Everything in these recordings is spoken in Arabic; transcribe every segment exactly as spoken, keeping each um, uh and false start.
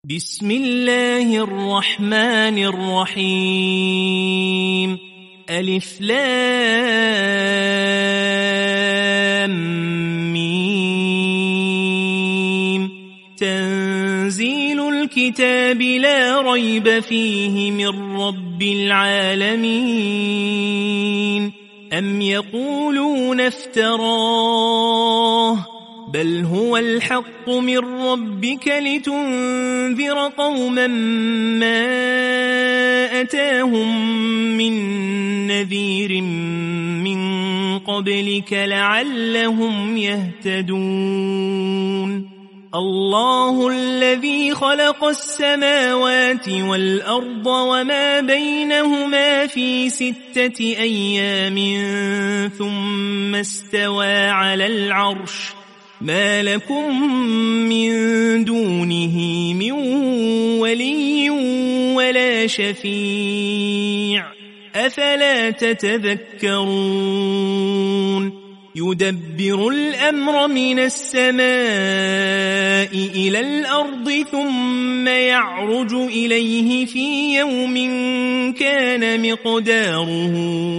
بسم الله الرحمن الرحيم ألف لام ميم تنزيل الكتاب لا ريب فيه من رب العالمين أم يقولون افتراه بل هو الحق من ربك لتنذر قوما ما أتاهم من نذير من قبلك لعلهم يهتدون الله الذي خلق السماوات والأرض وما بينهما في ستة أيام ثم استوى على العرش ما لكم من دونه من ولي ولا شفيع أفلا تتذكرون يدبر الأمر من السماء إلى الأرض ثم يعرج إليه في يوم كان مقداره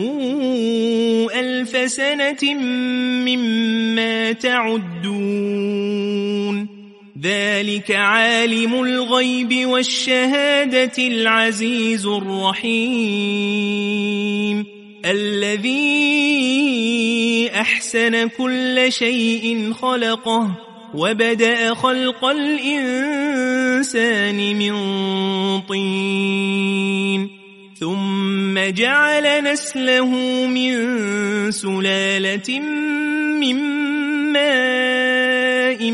ألف سنة مما تعدون ذلك عالم الغيب والشهادة العزيز الرحيم الذي أحسن كل شيء خلقه وبدأ خلق الإنسان من طين ثم جعل نسله من سلالة من ماء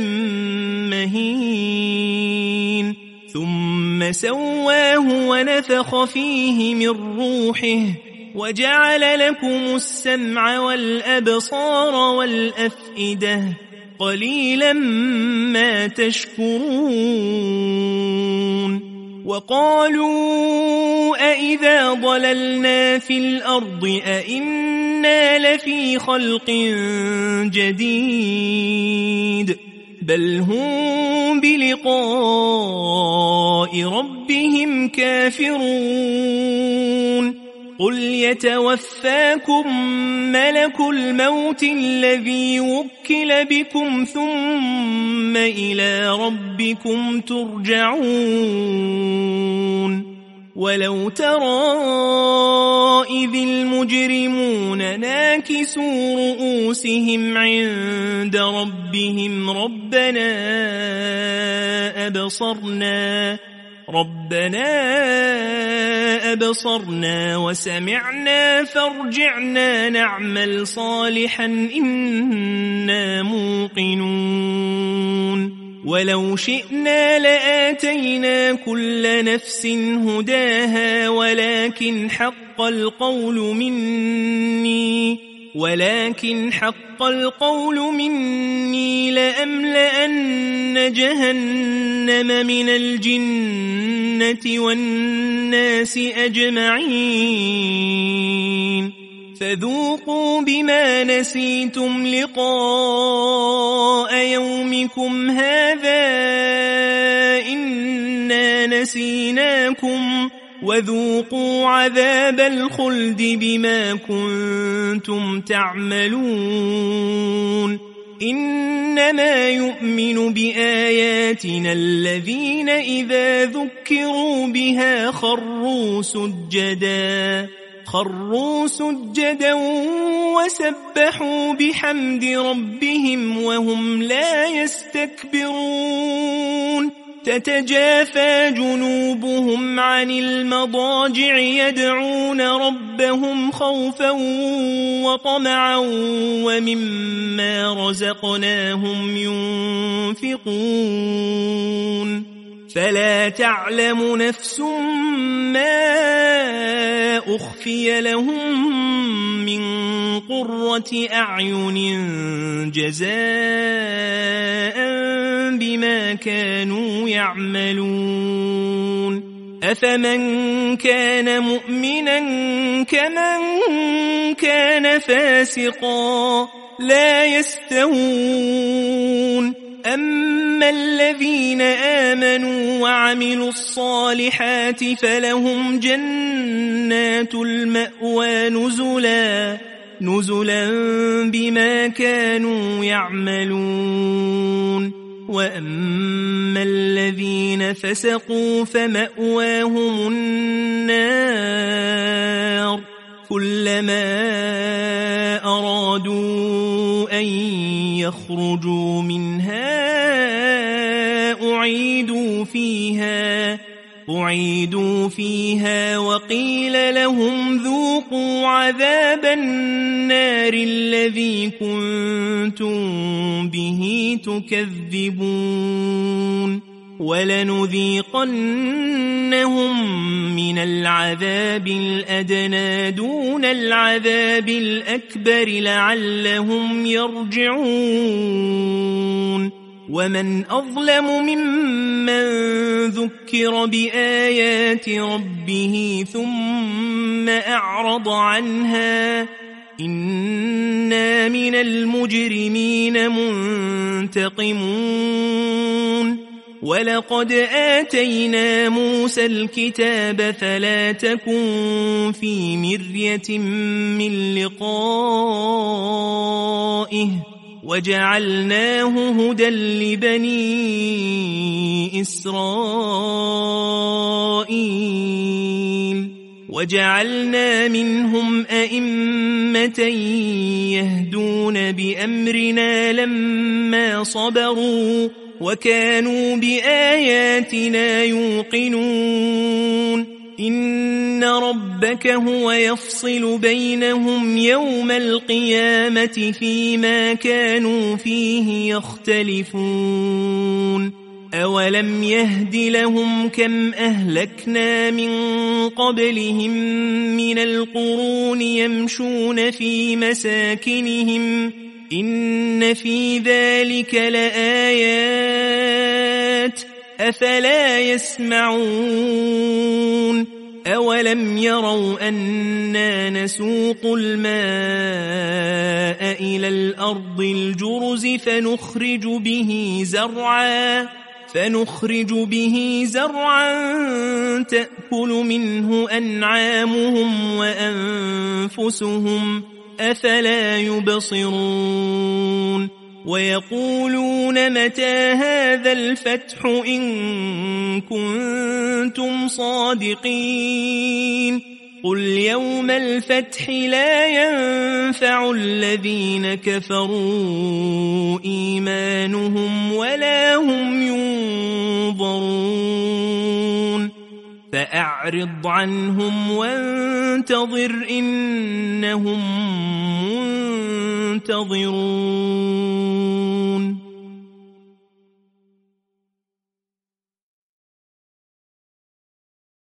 مهين ثم سواه ونفخ فيه من روحه وجعل لكم السمع والأبصار والأفئدة قليلا ما تشكرون وقالوا أئذا ضللنا في الأرض أئنا لفي خلق جديد بل هم بلقاء ربهم كافرون قل يتوفاكم ملك الموت الذي وكل بكم ثم إلى ربكم ترجعون ولو ترى إذ المجرمون ناكسوا رؤوسهم عند ربهم ربنا أبصرنا ربنا أبصرنا وسمعنا فارجعنا نعمل صالحا إنا موقنون ولو شئنا لآتينا كل نفس هداها ولكن حق القول مني ولكن حق القول مني لأملأن جهنم من الجنة والناس أجمعين فذوقوا بما نسيتم لقاء يومكم هذا إنا نسيناكم وذوقوا عذاب الخلد بما كنتم تعملون إنما يؤمن بآياتنا الذين إذا ذكروا بها خروا سجدا خروا سجدا وسبحوا بحمد ربهم وهم لا يستكبرون تتجافى جنوبهم عن المضاجع يدعون ربهم خوفا وطمعا ومما رزقناهم ينفقون فلا تعلم نفس ما أخفي لهم من قرة أعين جزاء بما كانوا يعملون أفمن كان مؤمنا كمن كان فاسقا لا يستوون أما الذين آمنوا وعملوا الصالحات فلهم جنات المأوى نزلا نزلا بما كانوا يعملون وأما الذين فسقوا فمأواهم النار كلما أرادوا أن يخرجوا منها أعيدوا فيها أعيدوا فيها وقيل لهم ذوقوا عذاب النار الذي كنتم به تكذبون ولنذيقنهم من العذاب الأدنى دون العذاب الأكبر لعلهم يرجعون ومن أظلم ممن ذكر بآيات ربه ثم أعرض عنها إنا من المجرمين منتقمون ولقد آتينا موسى الكتاب فلا تكن في مرية من لقائه وجعلناه هدى لبني إسرائيل وجعلنا منهم أئمة يهدون بأمرنا لما صبروا وكانوا بآياتنا يوقنون إن ربك هو يفصل بينهم يوم القيامة فيما كانوا فيه يختلفون أولم يهد لهم كم أهلكنا من قبلهم من القرون يمشون في مساكنهم إن في ذلك لآيات أفلا يسمعون أولم يروا أنا نسوق الماء إلى الأرض الجرز فنخرج به زرعا فنخرج به زرعا تأكل منه أنعامهم وأنفسهم أفلا يبصرون ويقولون متى هذا الفتح إن كنتم صادقين قل يوم الفتح لا ينفع الذين كفروا إيمانهم ولا هم ينظرون فأعرض عنهم وانتظر إنهم منتظرون